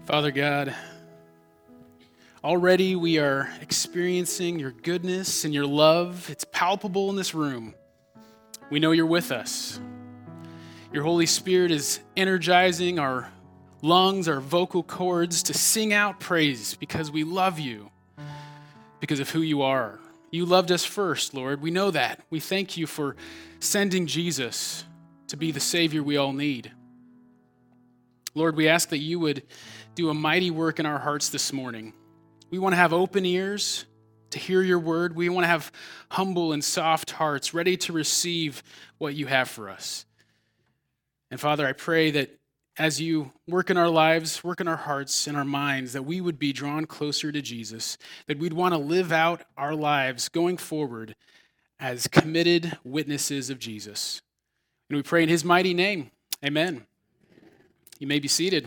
Father God, already we are experiencing your goodness and your love. It's palpable in this room. We know you're with us. Your Holy Spirit is energizing our lungs, our vocal cords to sing out praise because we love you, because of who you are. You loved us first, Lord. We know that. We thank you for sending Jesus to be the Savior we all need. Lord, we ask that you would do a mighty work in our hearts this morning. We want to have open ears to hear your word. We want to have humble and soft hearts ready to receive what you have for us. And Father, I pray that as you work in our lives, work in our hearts and our minds, that we would be drawn closer to Jesus, that we'd want to live out our lives going forward as committed witnesses of Jesus. And we pray in his mighty name. Amen. You may be seated.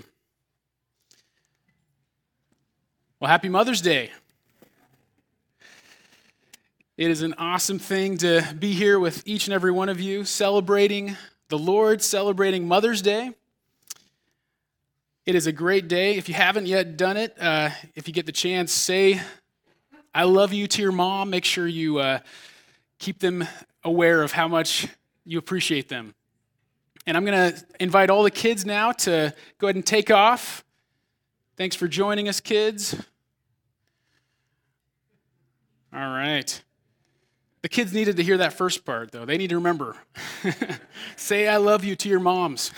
Well, happy Mother's Day. It is an awesome thing to be here with each and every one of you, celebrating the Lord, celebrating Mother's Day. It is a great day. If you haven't yet done it, if you get the chance, say, I love you to your mom. Make sure you keep them aware of how much you appreciate them. And I'm going to invite all the kids now to go ahead and take off. Thanks for joining us, kids. All right. The kids needed to hear that first part, though. They need to remember. Say, I love you to your moms.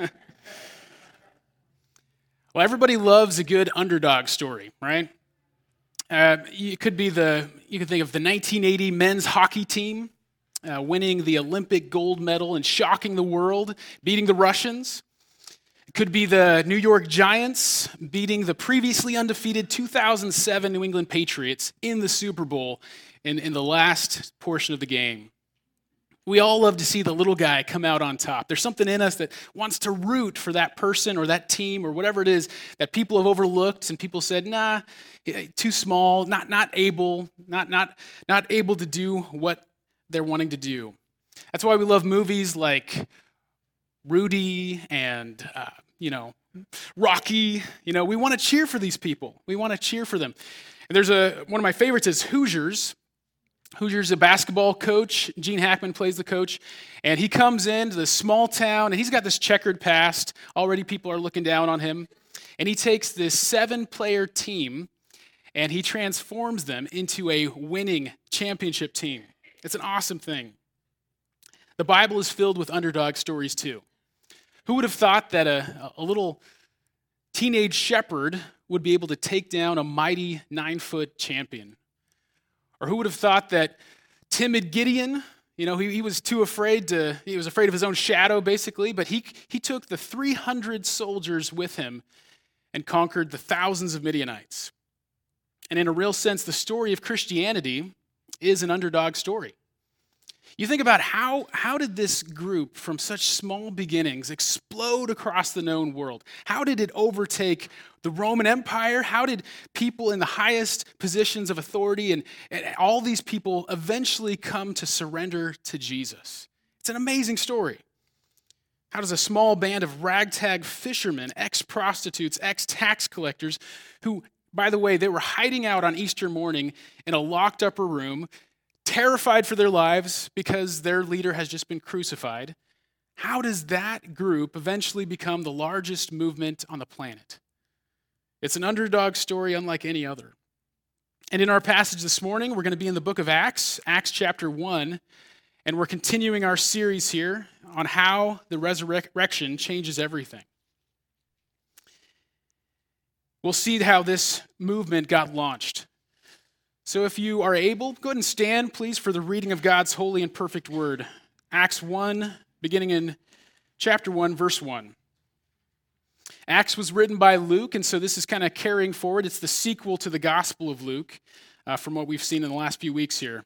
Well, everybody loves a good underdog story, right? You could think of the 1980 men's hockey team winning the Olympic gold medal and shocking the world, beating the Russians. It could be the New York Giants beating the previously undefeated 2007 New England Patriots in the Super Bowl in the last portion of the game. We all love to see the little guy come out on top. There's something in us that wants to root for that person or that team or whatever it is that people have overlooked and people said, nah, too small, not able to do what they're wanting to do. That's why we love movies like Rudy and Rocky. We want to cheer for these people. We want to cheer for them. And there's one of my favorites is Hoosiers. Hoosiers, a basketball coach. Gene Hackman plays the coach. And he comes into this small town, and he's got this checkered past. Already people are looking down on him. And he takes this 7-player team, and he transforms them into a winning championship team. It's an awesome thing. The Bible is filled with underdog stories, too. Who would have thought that a little teenage shepherd would be able to take down a mighty 9-foot champion? Or who would have thought that timid Gideon, he was too afraid he was afraid of his own shadow, basically, but he took the 300 soldiers with him and conquered the thousands of Midianites. And in a real sense, the story of Christianity is an underdog story. You think about how did this group from such small beginnings explode across the known world? How did it overtake the Roman Empire? How did people in the highest positions of authority and all these people eventually come to surrender to Jesus? It's an amazing story. How does a small band of ragtag fishermen, ex-prostitutes, ex-tax collectors, who, by the way, they were hiding out on Easter morning in a locked upper room, terrified for their lives because their leader has just been crucified. How does that group eventually become the largest movement on the planet? It's an underdog story unlike any other. And in our passage this morning, we're going to be in the book of Acts, Acts chapter 1, and we're continuing our series here on how the resurrection changes everything. We'll see how this movement got launched. So if you are able, go ahead and stand, please, for the reading of God's holy and perfect word. Acts 1, beginning in chapter 1, verse 1. Acts was written by Luke, and so this is kind of carrying forward. It's the sequel to the Gospel of Luke, from what we've seen in the last few weeks here.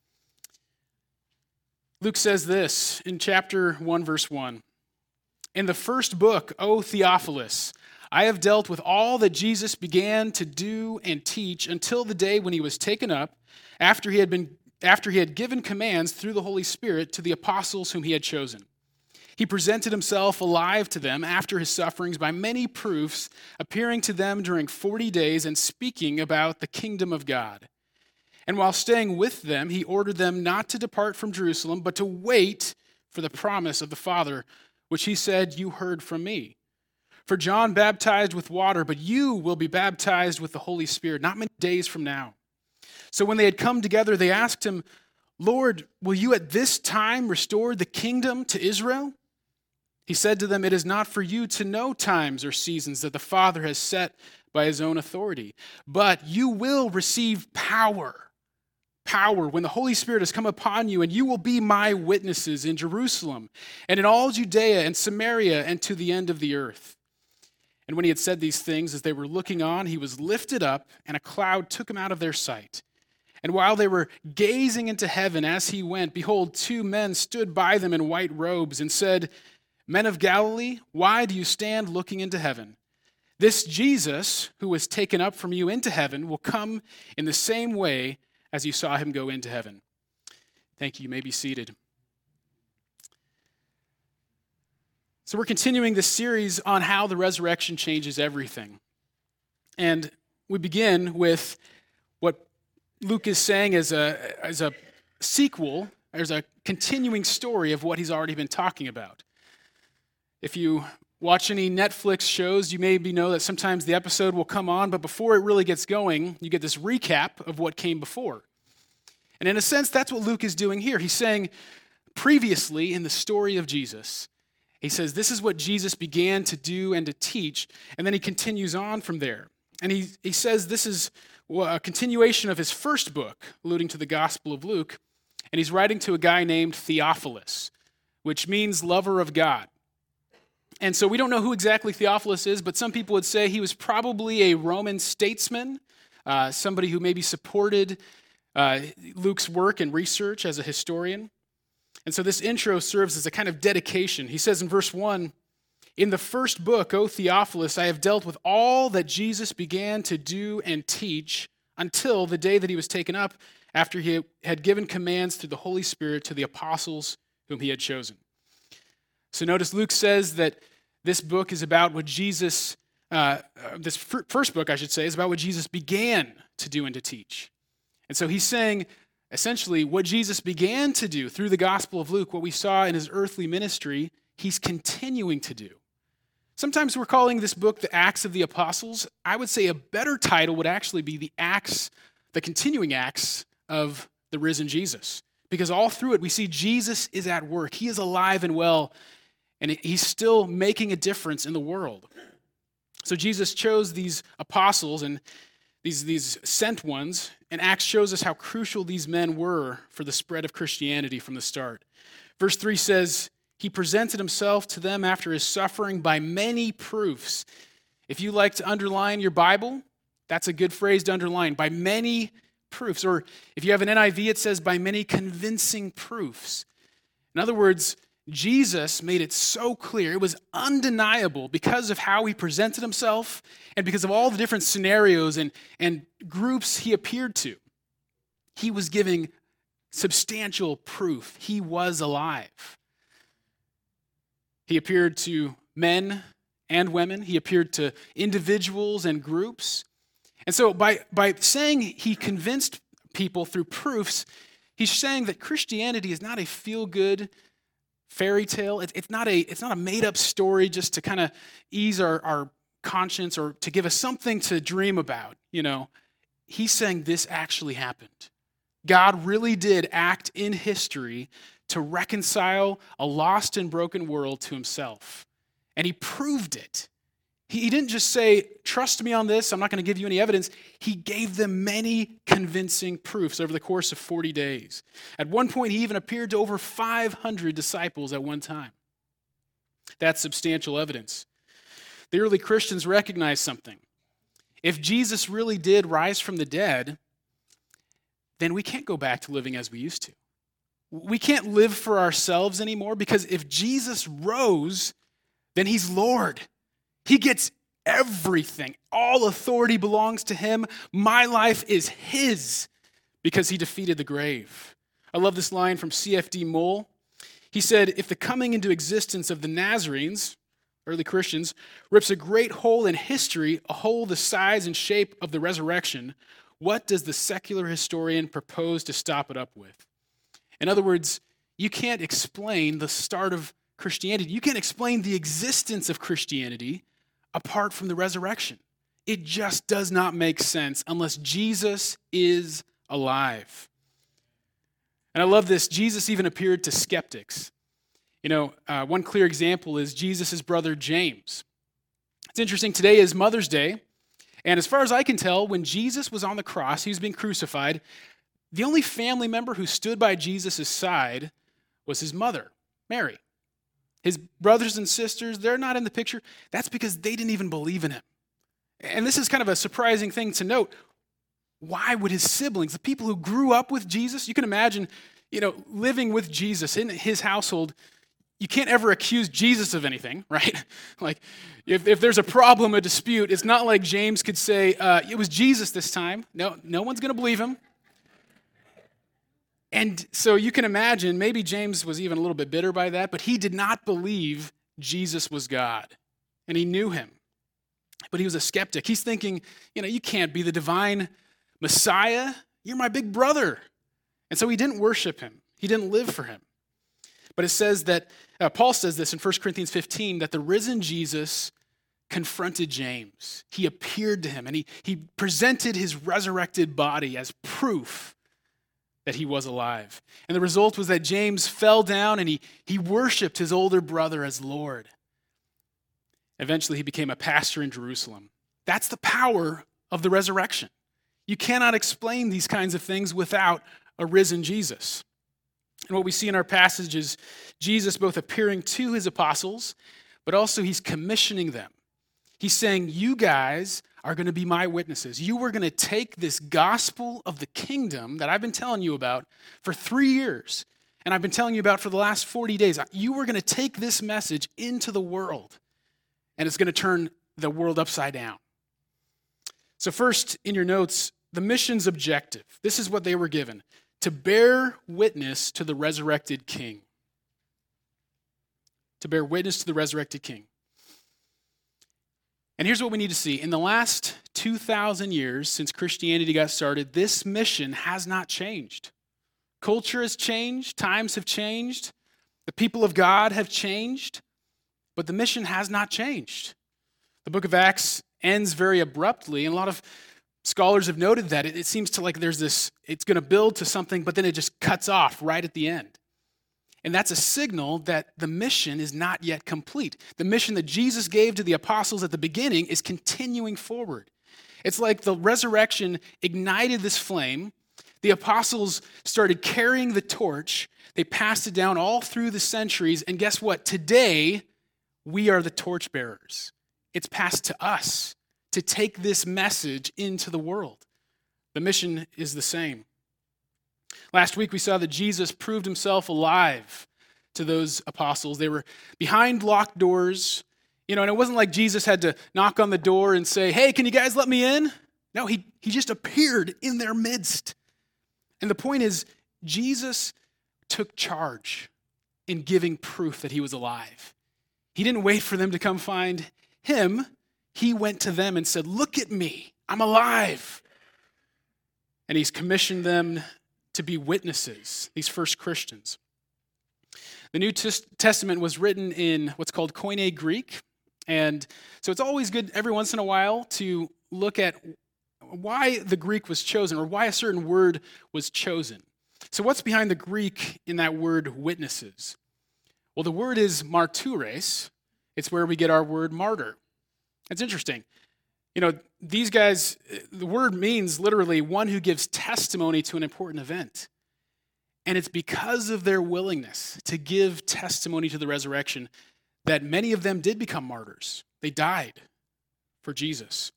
Luke says this in chapter 1, verse 1. In the first book, O Theophilus, I have dealt with all that Jesus began to do and teach until the day when he was taken up, after he had given commands through the Holy Spirit to the apostles whom he had chosen. He presented himself alive to them after his sufferings by many proofs, appearing to them during 40 days and speaking about the kingdom of God. And while staying with them, he ordered them not to depart from Jerusalem, but to wait for the promise of the Father, which he said, "You heard from me. For John baptized with water, but you will be baptized with the Holy Spirit not many days from now." So when they had come together, they asked him, "Lord, will you at this time restore the kingdom to Israel?" He said to them, "It is not for you to know times or seasons that the Father has set by his own authority, but you will receive power when the Holy Spirit has come upon you, and you will be my witnesses in Jerusalem and in all Judea and Samaria and to the end of the earth." And when he had said these things, as they were looking on, he was lifted up, and a cloud took him out of their sight. And while they were gazing into heaven as he went, behold, two men stood by them in white robes and said, "Men of Galilee, why do you stand looking into heaven? This Jesus, who was taken up from you into heaven, will come in the same way as you saw him go into heaven." Thank you. You may be seated. So we're continuing this series on how the resurrection changes everything. And we begin with what Luke is saying as a sequel, as a continuing story of what he's already been talking about. If you watch any Netflix shows, you maybe know that sometimes the episode will come on, but before it really gets going, you get this recap of what came before. And in a sense, that's what Luke is doing here. He's saying, previously in the story of Jesus, he says, this is what Jesus began to do and to teach, and then he continues on from there. And he says this is a continuation of his first book, alluding to the Gospel of Luke, and he's writing to a guy named Theophilus, which means lover of God. And so we don't know who exactly Theophilus is, but some people would say he was probably a Roman statesman, somebody who maybe supported Luke's work and research as a historian. And so this intro serves as a kind of dedication. He says in verse 1, "In the first book, O Theophilus, I have dealt with all that Jesus began to do and teach until the day that he was taken up, after he had given commands through the Holy Spirit to the apostles whom he had chosen." So notice Luke says that this book is about what Jesus, this first book, I should say, is about what Jesus began to do and to teach. And so he's saying, essentially, what Jesus began to do through the Gospel of Luke, what we saw in his earthly ministry, he's continuing to do. Sometimes we're calling this book the Acts of the Apostles. I would say a better title would actually be the continuing acts of the risen Jesus. Because all through it, we see Jesus is at work. He is alive and well, and he's still making a difference in the world. So Jesus chose these apostles and these sent ones, and Acts shows us how crucial these men were for the spread of Christianity from the start. Verse 3 says, "He presented himself to them after his suffering by many proofs." If you like to underline your Bible, that's a good phrase to underline, by many proofs. Or if you have an NIV, it says by many convincing proofs. In other words, Jesus made it so clear, it was undeniable because of how he presented himself and because of all the different scenarios and groups he appeared to. He was giving substantial proof he was alive. He appeared to men and women. He appeared to individuals and groups. And so by saying he convinced people through proofs, he's saying that Christianity is not a feel-good fairy tale. It's not a made-up story just to kind of ease our conscience or to give us something to dream about. He's saying this actually happened. God really did act in history to reconcile a lost and broken world to himself. And he proved it. He didn't just say, "Trust me on this, I'm not going to give you any evidence." He gave them many convincing proofs over the course of 40 days. At one point, he even appeared to over 500 disciples at one time. That's substantial evidence. The early Christians recognized something. If Jesus really did rise from the dead, then we can't go back to living as we used to. We can't live for ourselves anymore, because if Jesus rose, then he's Lord. He gets everything. All authority belongs to him. My life is his because he defeated the grave. I love this line from C.F.D. Moule. He said, if the coming into existence of the Nazarenes, early Christians, rips a great hole in history, a hole the size and shape of the resurrection, what does the secular historian propose to stop it up with? In other words, you can't explain the start of Christianity. You can't explain the existence of Christianity apart from the resurrection. It just does not make sense unless Jesus is alive. And I love this. Jesus even appeared to skeptics. One clear example is Jesus' brother James. It's interesting, today is Mother's Day, and as far as I can tell, when Jesus was on the cross, he was being crucified, the only family member who stood by Jesus' side was his mother, Mary. His brothers and sisters, they're not in the picture. That's because they didn't even believe in him. And this is kind of a surprising thing to note. Why would his siblings, the people who grew up with Jesus, you can imagine, living with Jesus in his household, you can't ever accuse Jesus of anything, right? Like, if there's a problem, a dispute, it's not like James could say, it was Jesus this time. No one's going to believe him. And so you can imagine, maybe James was even a little bit bitter by that, but he did not believe Jesus was God. And he knew him. But he was a skeptic. He's thinking, you can't be the divine Messiah. You're my big brother. And so he didn't worship him. He didn't live for him. But it says that, Paul says this in 1 Corinthians 15, that the risen Jesus confronted James. He appeared to him, and he presented his resurrected body as proof that he was alive. And the result was that James fell down and he worshiped his older brother as Lord. Eventually, he became a pastor in Jerusalem. That's the power of the resurrection. You cannot explain these kinds of things without a risen Jesus. And what we see in our passage is Jesus both appearing to his apostles, but also he's commissioning them. He's saying, you guys are going to be my witnesses. You are going to take this gospel of the kingdom that I've been telling you about for 3 years, and I've been telling you about for the last 40 days. You are going to take this message into the world, and it's going to turn the world upside down. So first, in your notes, the mission's objective. This is what they were given: to bear witness to the resurrected King. To bear witness to the resurrected King. And here's what we need to see. In the last 2,000 years since Christianity got started, this mission has not changed. Culture has changed. Times have changed. The people of God have changed. But the mission has not changed. The book of Acts ends very abruptly, and a lot of scholars have noted that. It seems to like there's this, it's going to build to something, but then it just cuts off right at the end. And that's a signal that the mission is not yet complete. The mission that Jesus gave to the apostles at the beginning is continuing forward. It's like the resurrection ignited this flame. The apostles started carrying the torch. They passed it down all through the centuries. And guess what? Today, we are the torchbearers. It's passed to us to take this message into the world. The mission is the same. Last week, we saw that Jesus proved himself alive to those apostles. They were behind locked doors, and it wasn't like Jesus had to knock on the door and say, hey, can you guys let me in? No, he just appeared in their midst. And the point is, Jesus took charge in giving proof that he was alive. He didn't wait for them to come find him. He went to them and said, look at me, I'm alive. And he's commissioned them to be witnesses, these first Christians. The New Testament was written in what's called Koine Greek, and so it's always good every once in a while to look at why the Greek was chosen or why a certain word was chosen. So what's behind the Greek in that word witnesses? Well, the word is martures. It's where we get our word martyr. It's interesting. These guys, the word means literally one who gives testimony to an important event. And it's because of their willingness to give testimony to the resurrection that many of them did become martyrs. They died for Jesus.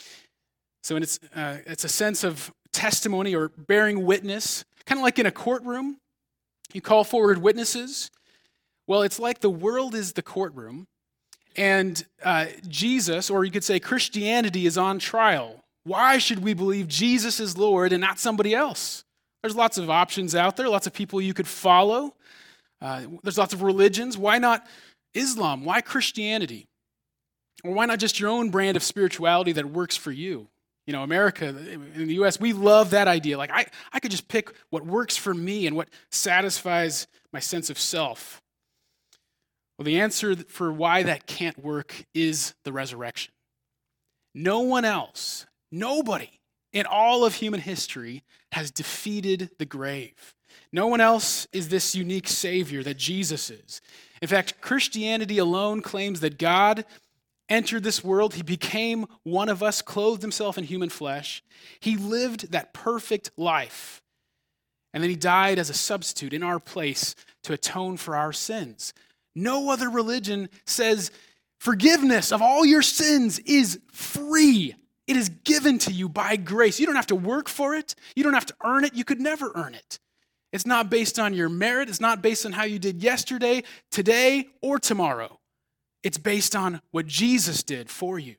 So it's a sense of testimony or bearing witness, kind of like in a courtroom. You call forward witnesses. Well, it's like the world is the courtroom, and Jesus, or you could say Christianity, is on trial. Why should we believe Jesus is Lord and not somebody else? There's lots of options out there, lots of people you could follow. There's lots of religions. Why not Islam? Why Christianity? Or why not just your own brand of spirituality that works for you? You know, America, in the U.S., we love that idea. Like, I could just pick what works for me and what satisfies my sense of self. Well, the answer for why that can't work is the resurrection. No one else, nobody in all of human history has defeated the grave. No one else is this unique Savior that Jesus is. In fact, Christianity alone claims that God entered this world. He became one of us, clothed himself in human flesh. He lived that perfect life. And then he died as a substitute in our place to atone for our sins. No other religion says forgiveness of all your sins is free. It is given to you by grace. You don't have to work for it. You don't have to earn it. You could never earn it. It's not based on your merit. It's not based on how you did yesterday, today, or tomorrow. It's based on what Jesus did for you.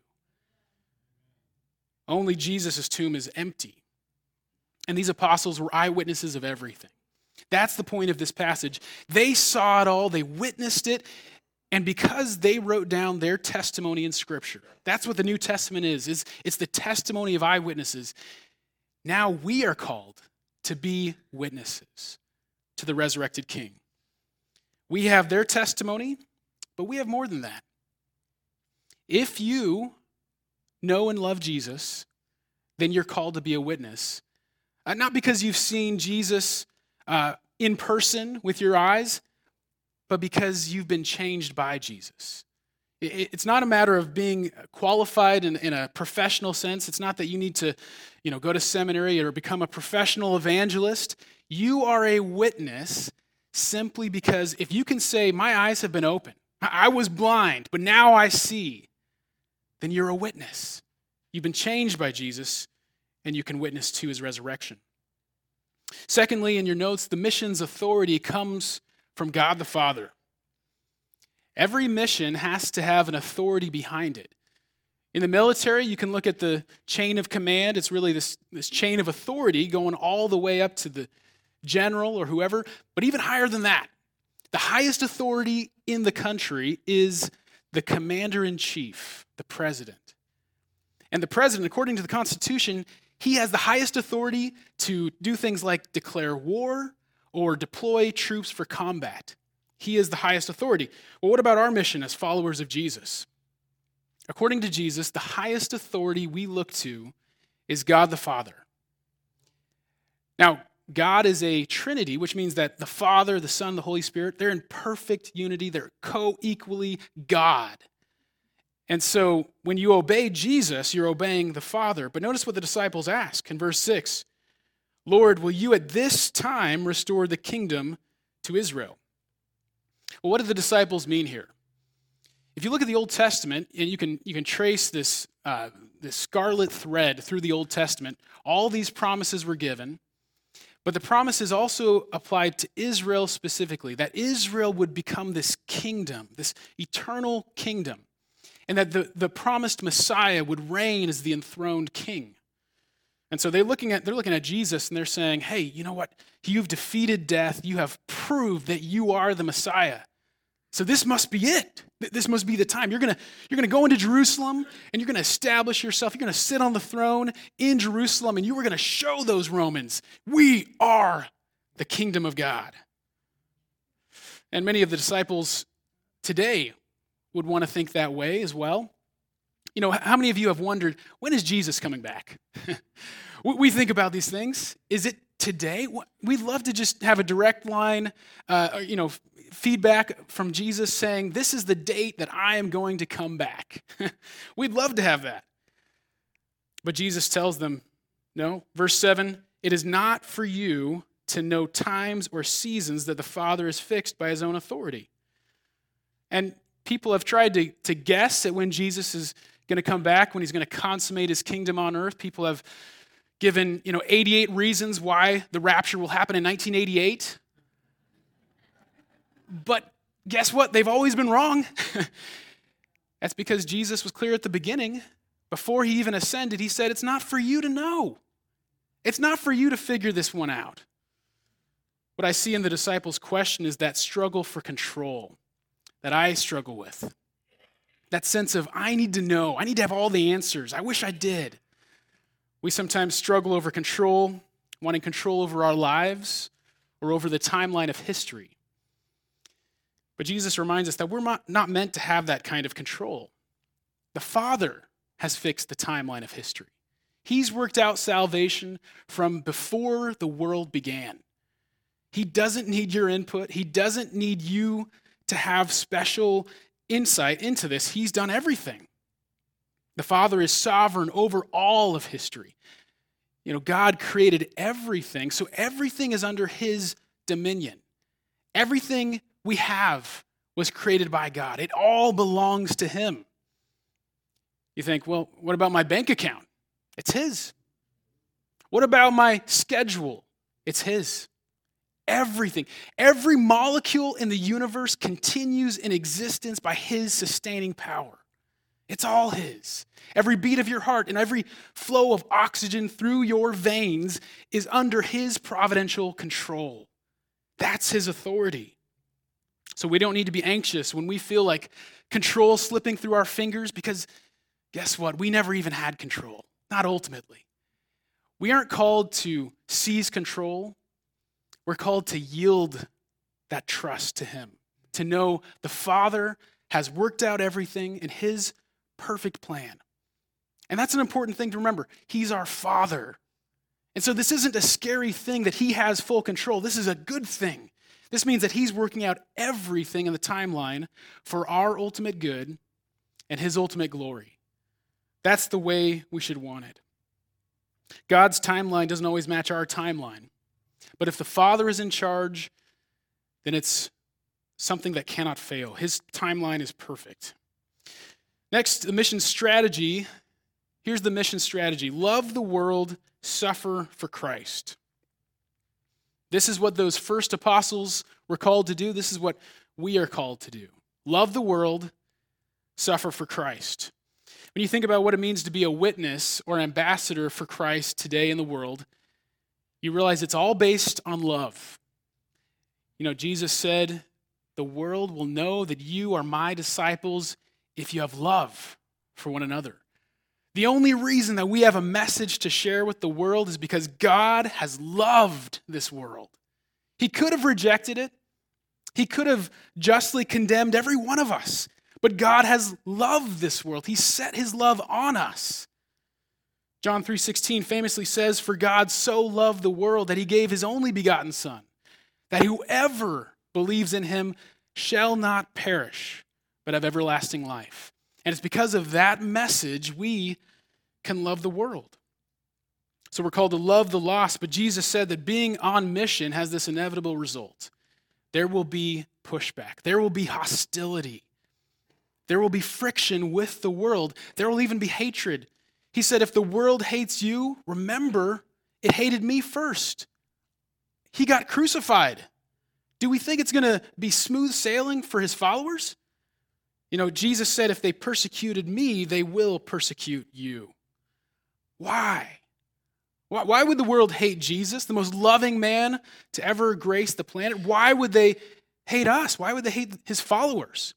Only Jesus' tomb is empty. And these apostles were eyewitnesses of everything. That's the point of this passage. They saw it all, they witnessed it, and because they wrote down their testimony in Scripture, that's what the New Testament is. It's the testimony of eyewitnesses. Now we are called to be witnesses to the resurrected King. We have their testimony, but we have more than that. If you know and love Jesus, then you're called to be a witness. Not because you've seen Jesus in person with your eyes, but because you've been changed by Jesus. It's not a matter of being qualified in a professional sense. It's not that you need to, go to seminary or become a professional evangelist. You are a witness simply because if you can say, my eyes have been opened, I was blind, but now I see, then you're a witness. You've been changed by Jesus, and you can witness to his resurrection. Secondly, in your notes, the mission's authority comes from God the Father. Every mission has to have an authority behind it. In the military, you can look at the chain of command. It's really this chain of authority going all the way up to the general or whoever, but even higher than that. The highest authority in the country is the commander-in-chief, the president. And the president, according to the Constitution, he has the highest authority to do things like declare war or deploy troops for combat. He is the highest authority. Well, what about our mission as followers of Jesus? According to Jesus, the highest authority we look to is God the Father. Now, God is a Trinity, which means that the Father, the Son, the Holy Spirit, they're in perfect unity. They're co-equally God. And so when you obey Jesus, you're obeying the Father. But notice what the disciples ask in verse 6. Lord, will you at this time restore the kingdom to Israel? Well, what do the disciples mean here? If you look at the Old Testament, and you can trace this scarlet thread through the Old Testament, all these promises were given. But the promises also applied to Israel specifically, that Israel would become this kingdom, this eternal kingdom, and that the promised Messiah would reign as the enthroned king. And so they're looking at Jesus and they're saying, hey, you know what? You've defeated death. You have proved that you are the Messiah. So this must be it. This must be the time. You're gonna go into Jerusalem and you're gonna establish yourself. You're gonna sit on the throne in Jerusalem and you are gonna show those Romans, we are the kingdom of God. And many of the disciples today would want to think that way as well. You know, how many of you have wondered, when is Jesus coming back? We think about these things. Is it today? We'd love to just have a direct line, feedback from Jesus saying, this is the date that I am going to come back. We'd love to have that. But Jesus tells them, no. Verse 7, it is not for you to know times or seasons that the Father has fixed by his own authority. And people have tried to guess at when Jesus is going to come back, when he's going to consummate his kingdom on earth. People have given 88 reasons why the rapture will happen in 1988. But guess what? They've always been wrong. That's because Jesus was clear at the beginning. Before he even ascended, he said, it's not for you to know. It's not for you to figure this one out. What I see in the disciples' question is that struggle for control that I struggle with. That sense of, I need to know, I need to have all the answers. I wish I did. We sometimes struggle over control, wanting control over our lives or over the timeline of history. But Jesus reminds us that we're not meant to have that kind of control. The Father has fixed the timeline of history. He's worked out salvation from before the world began. He doesn't need your input. He doesn't need you to have special insight into this. He's done everything. The Father is sovereign over all of history. God created everything, so everything is under his dominion. Everything we have was created by God. It all belongs to him. You think, well, what about my bank account? It's his. What about my schedule? It's his. Everything, every molecule in the universe continues in existence by his sustaining power. It's all his. Every beat of your heart and every flow of oxygen through your veins is under his providential control. That's his authority. So we don't need to be anxious when we feel like control slipping through our fingers, because guess what? We never even had control, not ultimately. We aren't called to seize control. We're called to yield that trust to him, to know the Father has worked out everything in his perfect plan. And that's an important thing to remember. He's our Father. And so this isn't a scary thing that he has full control. This is a good thing. This means that he's working out everything in the timeline for our ultimate good and his ultimate glory. That's the way we should want it. God's timeline doesn't always match our timeline. But if the Father is in charge, then it's something that cannot fail. His timeline is perfect. Next, the mission strategy. Here's the mission strategy. Love the world, suffer for Christ. This is what those first apostles were called to do. This is what we are called to do. Love the world, suffer for Christ. When you think about what it means to be a witness or ambassador for Christ today in the world, you realize it's all based on love. Jesus said, the world will know that you are my disciples if you have love for one another. The only reason that we have a message to share with the world is because God has loved this world. He could have rejected it. He could have justly condemned every one of us. But God has loved this world. He set his love on us. John 3:16 famously says, "For God so loved the world that he gave his only begotten Son, that whoever believes in him shall not perish, but have everlasting life." And it's because of that message we can love the world. So we're called to love the lost, but Jesus said that being on mission has this inevitable result. There will be pushback. There will be hostility. There will be friction with the world. There will even be hatred. He said, if the world hates you, remember, it hated me first. He got crucified. Do we think it's going to be smooth sailing for his followers? Jesus said, if they persecuted me, they will persecute you. Why? Why would the world hate Jesus, the most loving man to ever grace the planet? Why would they hate us? Why would they hate his followers?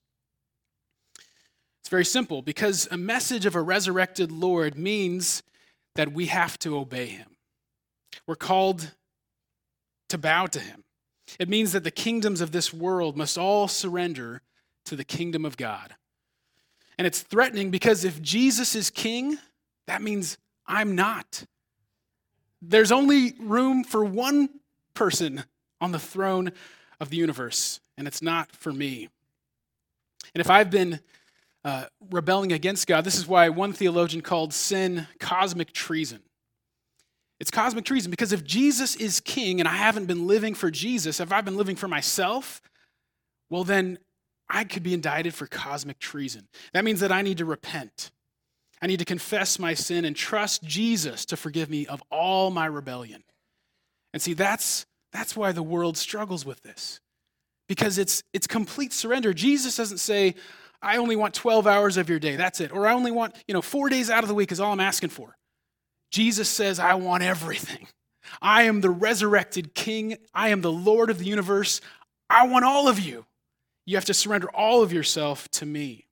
It's very simple, because a message of a resurrected Lord means that we have to obey him. We're called to bow to him. It means that the kingdoms of this world must all surrender to the kingdom of God. And it's threatening because if Jesus is king, that means I'm not. There's only room for one person on the throne of the universe, and it's not for me. And if I've been rebelling against God, this is why one theologian called sin cosmic treason. It's cosmic treason because if Jesus is king and I haven't been living for Jesus, if I've been living for myself, well then I could be indicted for cosmic treason. That means that I need to repent. I need to confess my sin and trust Jesus to forgive me of all my rebellion. And see, that's why the world struggles with this. Because it's complete surrender. Jesus doesn't say, I only want 12 hours of your day, that's it. Or I only want, 4 days out of the week is all I'm asking for. Jesus says, I want everything. I am the resurrected king. I am the Lord of the universe. I want all of you. You have to surrender all of yourself to me.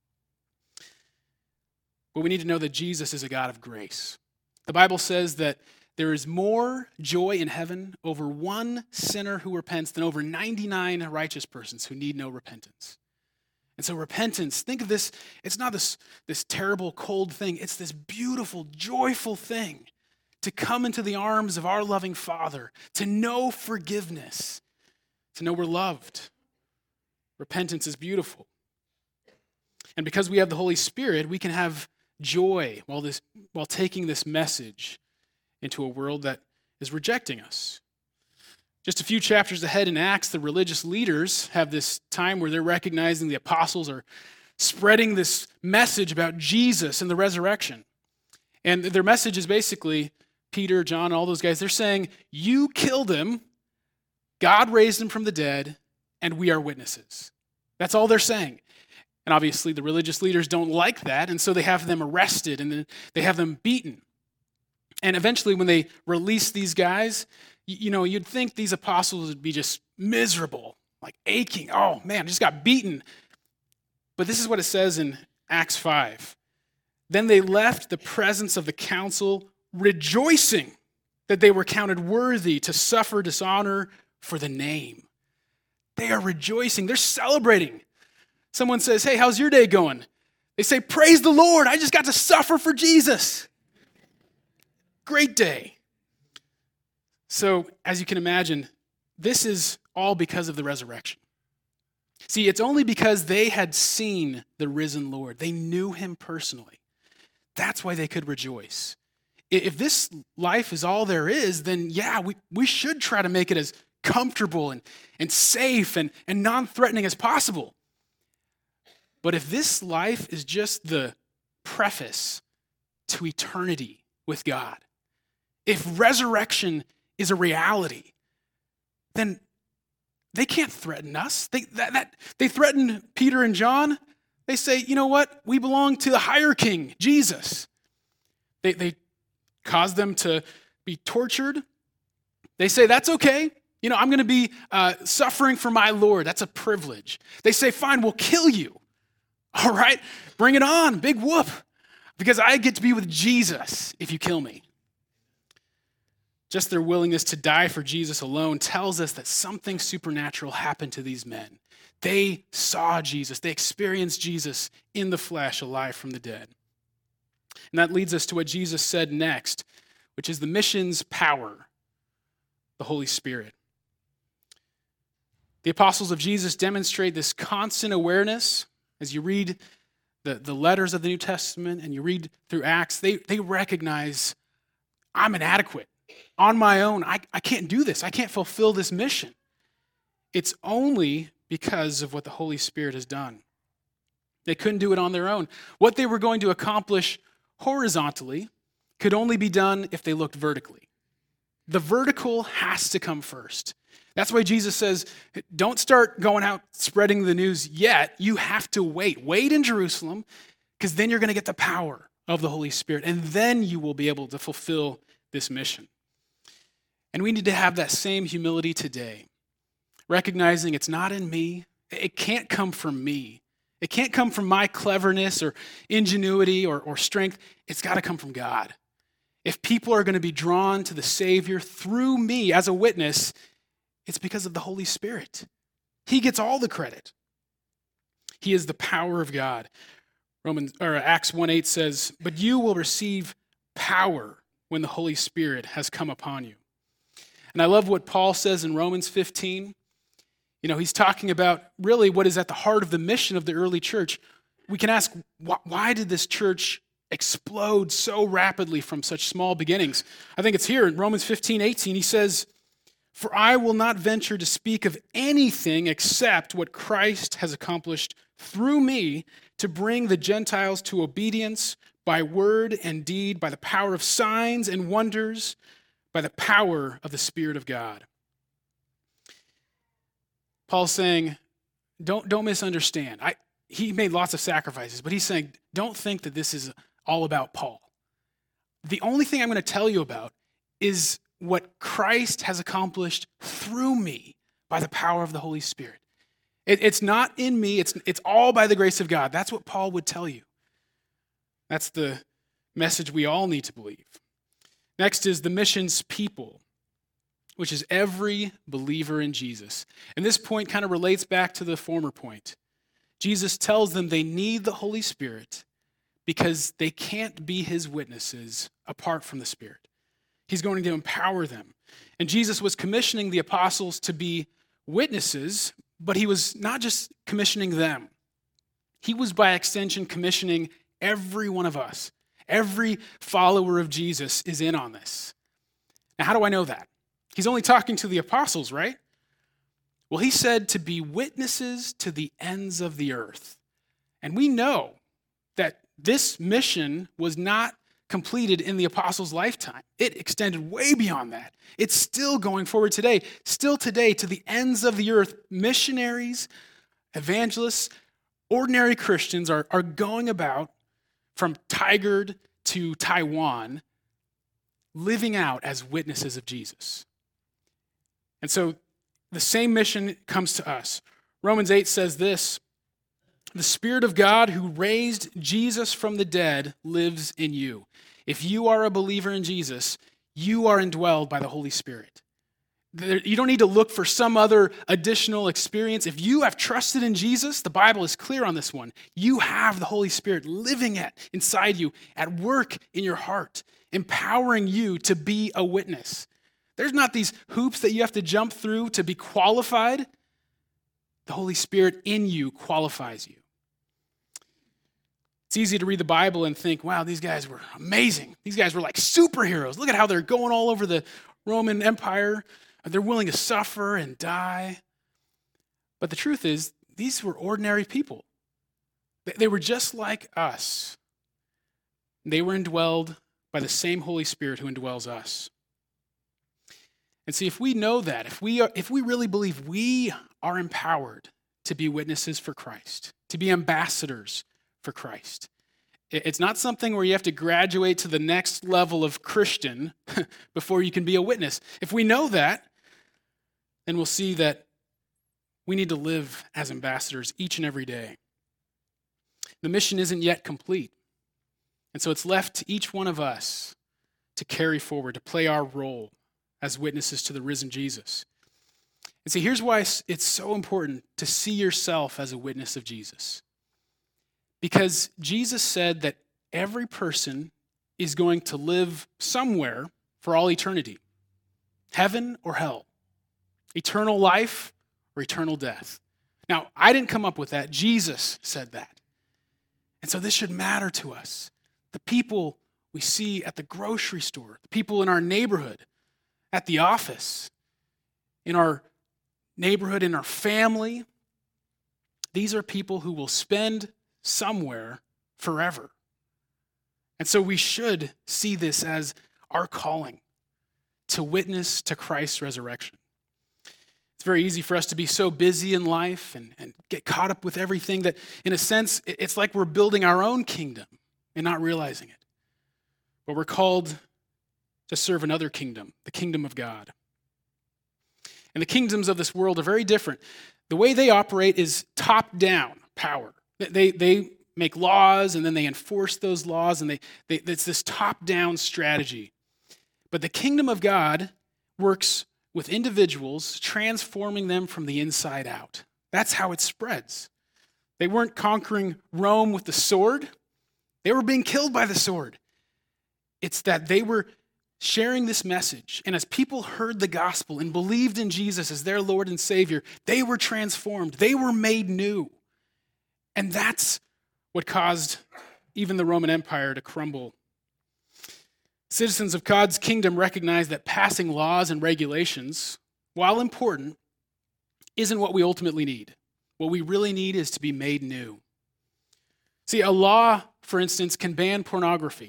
But we need to know that Jesus is a God of grace. The Bible says that there is more joy in heaven over one sinner who repents than over 99 righteous persons who need no repentance. And so repentance, think of this, it's not this terrible, cold thing. It's this beautiful, joyful thing to come into the arms of our loving Father, to know forgiveness, to know we're loved. Repentance is beautiful. And because we have the Holy Spirit, we can have joy while taking this message into a world that is rejecting us. Just a few chapters ahead in Acts, the religious leaders have this time where they're recognizing the apostles are spreading this message about Jesus and the resurrection. And their message is basically, Peter, John, all those guys, they're saying, you killed him, God raised him from the dead, and we are witnesses. That's all they're saying. And obviously the religious leaders don't like that, and so they have them arrested and then they have them beaten. And eventually when they release these guys, you'd think these apostles would be just miserable, like aching. Oh man, I just got beaten. But this is what it says in Acts 5. Then they left the presence of the council, rejoicing that they were counted worthy to suffer dishonor for the name. They are rejoicing. They're celebrating. Someone says, hey, how's your day going? They say, praise the Lord. I just got to suffer for Jesus. Great day. So, as you can imagine, this is all because of the resurrection. See, it's only because they had seen the risen Lord. They knew him personally. That's why they could rejoice. If this life is all there is, then yeah, we should try to make it as comfortable and safe and non-threatening as possible. But if this life is just the preface to eternity with God, if resurrection is a reality, then they can't threaten us. They threaten Peter and John. They say, you know what? We belong to the higher king, Jesus. They cause them to be tortured. They say, that's okay. I'm going to be suffering for my Lord. That's a privilege. They say, fine, we'll kill you. All right, bring it on, big whoop, because I get to be with Jesus if you kill me. Just their willingness to die for Jesus alone tells us that something supernatural happened to these men. They saw Jesus. They experienced Jesus in the flesh, alive from the dead. And that leads us to what Jesus said next, which is the mission's power, the Holy Spirit. The apostles of Jesus demonstrate this constant awareness. As you read the letters of the New Testament and you read through Acts, they recognize, I'm inadequate. On my own, I can't do this. I can't fulfill this mission. It's only because of what the Holy Spirit has done. They couldn't do it on their own. What they were going to accomplish horizontally could only be done if they looked vertically. The vertical has to come first. That's why Jesus says, don't start going out spreading the news yet. You have to wait. Wait in Jerusalem, because then you're going to get the power of the Holy Spirit, and then you will be able to fulfill this mission. And we need to have that same humility today, recognizing it's not in me. It can't come from me. It can't come from my cleverness or ingenuity or strength. It's got to come from God. If people are going to be drawn to the Savior through me as a witness, it's because of the Holy Spirit. He gets all the credit. He is the power of God. Acts 1:8 says, but you will receive power when the Holy Spirit has come upon you. And I love what Paul says in Romans 15. He's talking about really what is at the heart of the mission of the early church. We can ask, why did this church explode so rapidly from such small beginnings? I think it's here in Romans 15:18. He says, for I will not venture to speak of anything except what Christ has accomplished through me to bring the Gentiles to obedience by word and deed, by the power of signs and wonders, by the power of the Spirit of God. Paul's saying, don't misunderstand. He made lots of sacrifices, but he's saying, don't think that this is all about Paul. The only thing I'm going to tell you about is what Christ has accomplished through me by the power of the Holy Spirit. It's not in me, it's all by the grace of God. That's what Paul would tell you. That's the message we all need to believe. Next is the mission's people, which is every believer in Jesus. And this point kind of relates back to the former point. Jesus tells them they need the Holy Spirit because they can't be his witnesses apart from the Spirit. He's going to empower them. And Jesus was commissioning the apostles to be witnesses, but he was not just commissioning them. He was, by extension, commissioning every one of us. Every follower of Jesus is in on this. Now, how do I know that? He's only talking to the apostles, right? Well, he said to be witnesses to the ends of the earth. And we know that this mission was not completed in the apostles' lifetime. It extended way beyond that. It's still going forward today. Still today, to the ends of the earth, missionaries, evangelists, ordinary Christians are going about from Tigard to Taiwan, living out as witnesses of Jesus. And so the same mission comes to us. Romans 8 says this, "The Spirit of God who raised Jesus from the dead lives in you." If you are a believer in Jesus, you are indwelled by the Holy Spirit. You don't need to look for some other additional experience. If you have trusted in Jesus, the Bible is clear on this one. You have the Holy Spirit living inside you, at work in your heart, empowering you to be a witness. There's not these hoops that you have to jump through to be qualified. The Holy Spirit in you qualifies you. It's easy to read the Bible and think, wow, these guys were amazing. These guys were like superheroes. Look at how they're going all over the Roman Empire. They're willing to suffer and die. But the truth is, these were ordinary people. They were just like us. They were indwelled by the same Holy Spirit who indwells us. And see, if we know that, if we really believe we are empowered to be witnesses for Christ, to be ambassadors for Christ, it's not something where you have to graduate to the next level of Christian before you can be a witness. If we know that, then we'll see that we need to live as ambassadors each and every day. The mission isn't yet complete. And so it's left to each one of us to carry forward, to play our role as witnesses to the risen Jesus. And see, here's why it's so important to see yourself as a witness of Jesus. Because Jesus said that every person is going to live somewhere for all eternity, heaven or hell, eternal life or eternal death. Now, I didn't come up with that. Jesus said that. And so this should matter to us. The people we see at the grocery store, the people in our neighborhood, at the office, in our neighborhood, in our family, these are people who will spend somewhere forever. And so we should see this as our calling to witness to Christ's resurrection. It's very easy for us to be so busy in life and get caught up with everything that, in a sense, it's like we're building our own kingdom and not realizing it. But we're called to serve another kingdom, the kingdom of God. And the kingdoms of this world are very different. The way they operate is top-down power. They make laws, and then they enforce those laws, and it's this top-down strategy. But the kingdom of God works with individuals, transforming them from the inside out. That's how it spreads. They weren't conquering Rome with the sword. They were being killed by the sword. It's that they were sharing this message, and as people heard the gospel and believed in Jesus as their Lord and Savior, they were transformed. They were made new. And that's what caused even the Roman Empire to crumble. Citizens of God's kingdom recognize that passing laws and regulations, while important, isn't what we ultimately need. What we really need is to be made new. See, a law, for instance, can ban pornography.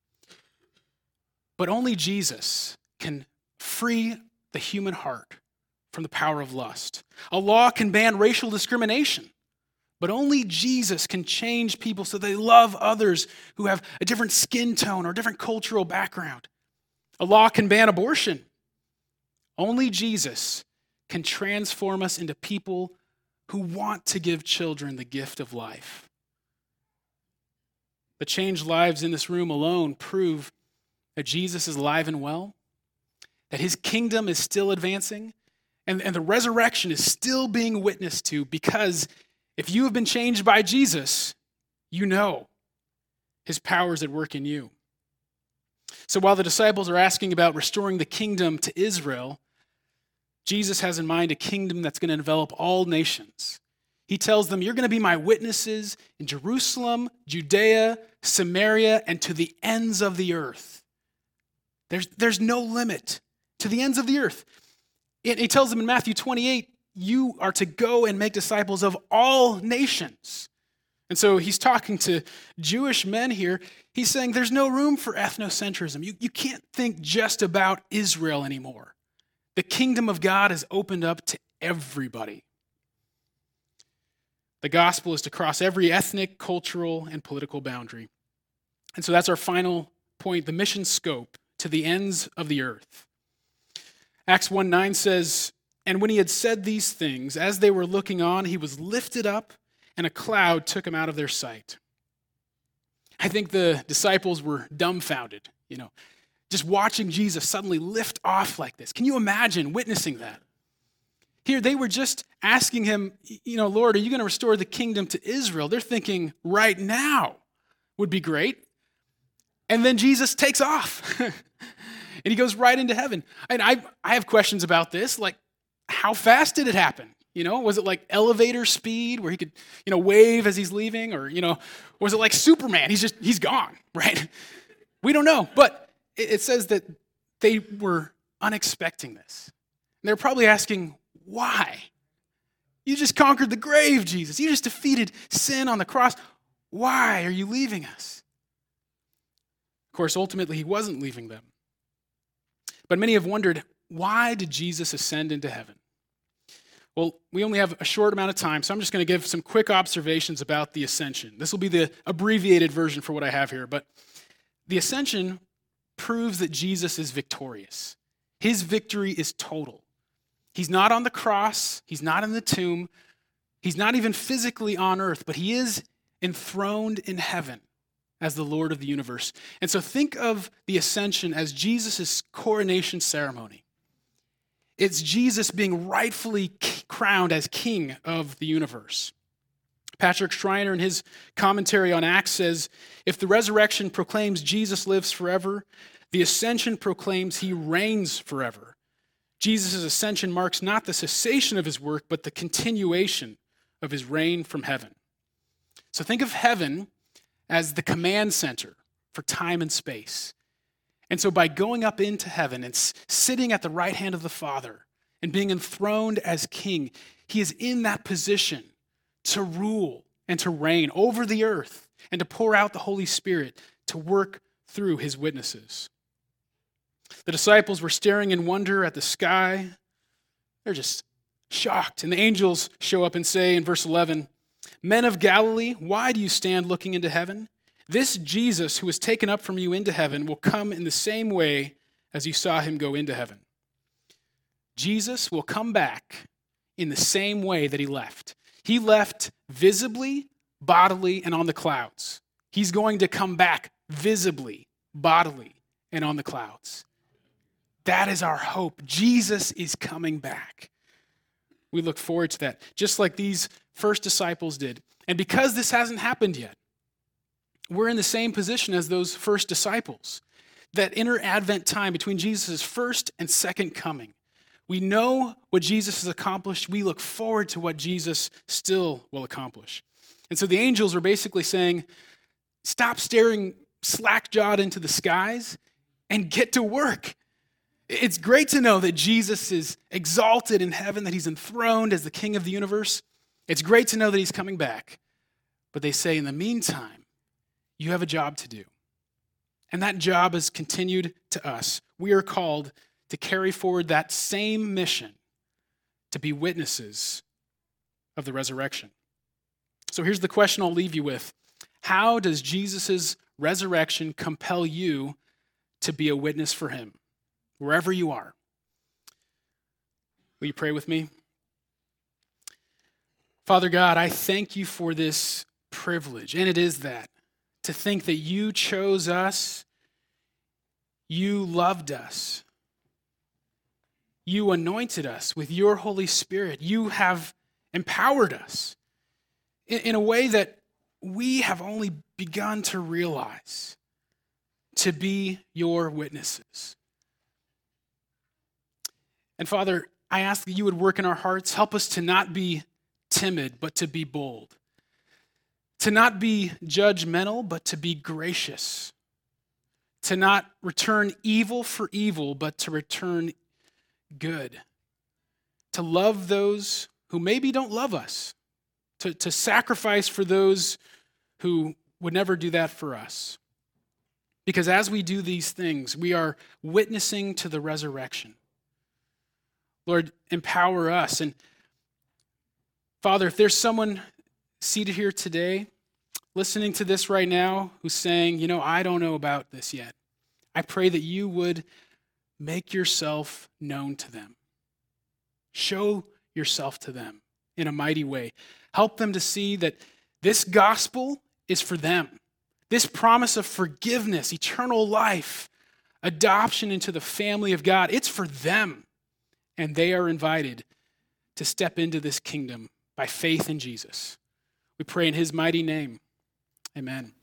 But only Jesus can free the human heart from the power of lust. A law can ban racial discrimination. But only Jesus can change people so they love others who have a different skin tone or different cultural background. A law can ban abortion, Only Jesus can transform us into people who want to give children the gift of life. The changed lives in this room alone prove that Jesus is alive and well, that his kingdom is still advancing, and the resurrection is still being witnessed to, because if you have been changed by Jesus, you know his power is at work in you. So while the disciples are asking about restoring the kingdom to Israel, Jesus has in mind a kingdom that's going to envelop all nations. He tells them, you're going to be my witnesses in Jerusalem, Judea, Samaria, and to the ends of the earth. There's no limit to the ends of the earth. He tells them in Matthew 28, you are to go and make disciples of all nations. And so he's talking to Jewish men here. He's saying there's no room for ethnocentrism. You can't think just about Israel anymore. The kingdom of God is opened up to everybody. The gospel is to cross every ethnic, cultural, and political boundary. And so that's our final point, the mission scope, to the ends of the earth. Acts 1:9 says, and when he had said these things, as they were looking on, he was lifted up, and a cloud took him out of their sight. I think the disciples were dumbfounded, just watching Jesus suddenly lift off like this. Can you imagine witnessing that? Here, they were just asking him, Lord, are you going to restore the kingdom to Israel? They're thinking right now would be great. And then Jesus takes off and he goes right into heaven. And I have questions about this, like how fast did it happen? Was it like elevator speed where he could, wave as he's leaving? Or, was it like Superman? He's gone, right? We don't know. But it says that they were unexpecting this. And they're probably asking, why? You just conquered the grave, Jesus. You just defeated sin on the cross. Why are you leaving us? Of course, ultimately, he wasn't leaving them. But many have wondered, why did Jesus ascend into heaven? Well, we only have a short amount of time, so I'm just going to give some quick observations about the ascension. This will be the abbreviated version for what I have here, but the ascension proves that Jesus is victorious. His victory is total. He's not on the cross. He's not in the tomb. He's not even physically on earth, but he is enthroned in heaven as the Lord of the universe. And so think of the ascension as Jesus' coronation ceremony. It's Jesus being rightfully crowned as king of the universe. Patrick Schreiner, in his commentary on Acts, says, if the resurrection proclaims Jesus lives forever, the ascension proclaims he reigns forever. Jesus' ascension marks not the cessation of his work, but the continuation of his reign from heaven. So think of heaven as the command center for time and space. And so by going up into heaven and sitting at the right hand of the Father and being enthroned as king, he is in that position to rule and to reign over the earth and to pour out the Holy Spirit to work through his witnesses. The disciples were staring in wonder at the sky. They're just shocked. And the angels show up and say in verse 11, men of Galilee, why do you stand looking into heaven? This Jesus who was taken up from you into heaven will come in the same way as you saw him go into heaven. Jesus will come back in the same way that he left. He left visibly, bodily, and on the clouds. He's going to come back visibly, bodily, and on the clouds. That is our hope. Jesus is coming back. We look forward to that, just like these first disciples did. And because this hasn't happened yet, we're in the same position as those first disciples. That inner Advent time between Jesus' first and second coming. We know what Jesus has accomplished. We look forward to what Jesus still will accomplish. And so the angels are basically saying, stop staring slack-jawed into the skies and get to work. It's great to know that Jesus is exalted in heaven, that he's enthroned as the king of the universe. It's great to know that he's coming back. But they say, in the meantime, you have a job to do. And that job is continued to us. We are called to carry forward that same mission, to be witnesses of the resurrection. So here's the question I'll leave you with. How does Jesus' resurrection compel you to be a witness for him, wherever you are? Will you pray with me? Father God, I thank you for this privilege, and it is that, to think that you chose us, you loved us, you anointed us with your Holy Spirit, you have empowered us in a way that we have only begun to realize, to be your witnesses. And Father, I ask that you would work in our hearts. Help us to not be timid, but to be bold. To not be judgmental, but to be gracious. To not return evil for evil, but to return good. To love those who maybe don't love us. To sacrifice for those who would never do that for us. Because as we do these things, we are witnessing to the resurrection. Lord, empower us. And Father, if there's someone seated here today, listening to this right now, who's saying, I don't know about this yet, I pray that you would make yourself known to them. Show yourself to them in a mighty way. Help them to see that this gospel is for them. This promise of forgiveness, eternal life, adoption into the family of God, it's for them. And they are invited to step into this kingdom by faith in Jesus. We pray in his mighty name. Amen.